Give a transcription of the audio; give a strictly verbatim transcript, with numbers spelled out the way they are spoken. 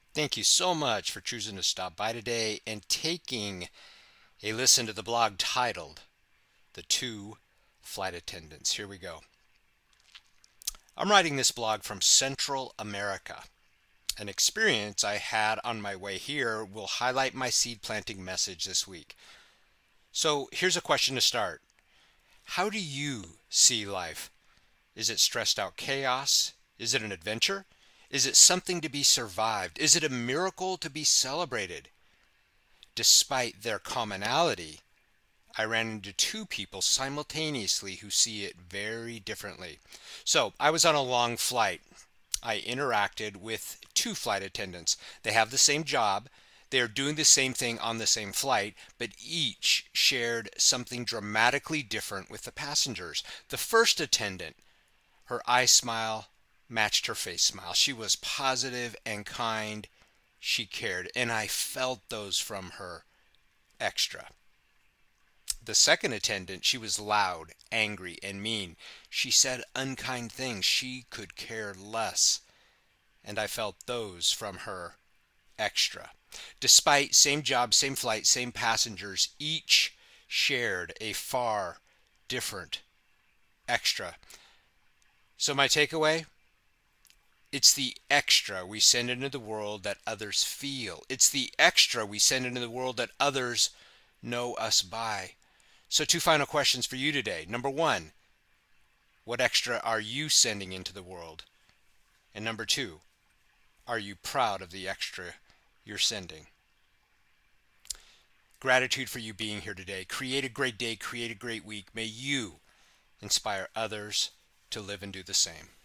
Thank you so much for choosing to stop by today and taking a listen to the blog titled The Two Flight Attendants. Here we go. I'm writing this blog from Central America. An experience I had on my way here will highlight my seed planting message this week. So here's a question to start. How do you see life? Is it stressed out chaos? Is it an adventure? Is it something to be survived? Is it a miracle to be celebrated? Despite their commonality, I ran into two people simultaneously who see it very differently. So I was on a long flight. I interacted with two flight attendants. They have the same job. They are doing the same thing on the same flight, but each shared something dramatically different with the passengers. The first attendant, her eye smile matched her face smile. She was positive and kind. She cared, and I felt those from her extra. The second attendant, she was loud, angry, and mean. She said unkind things. She could care less, and I felt those from her extra. Despite same job, same flight, same passengers, each shared a far different extra. So my takeaway, it's the extra we send into the world that others feel. It's the extra we send into the world that others know us by. So two final questions for you today. Number one, what extra are you sending into the world? And number two, are you proud of the extra you're sending? Gratitude for you being here today. Create a great day. Create a great week. May you inspire others to live and do the same.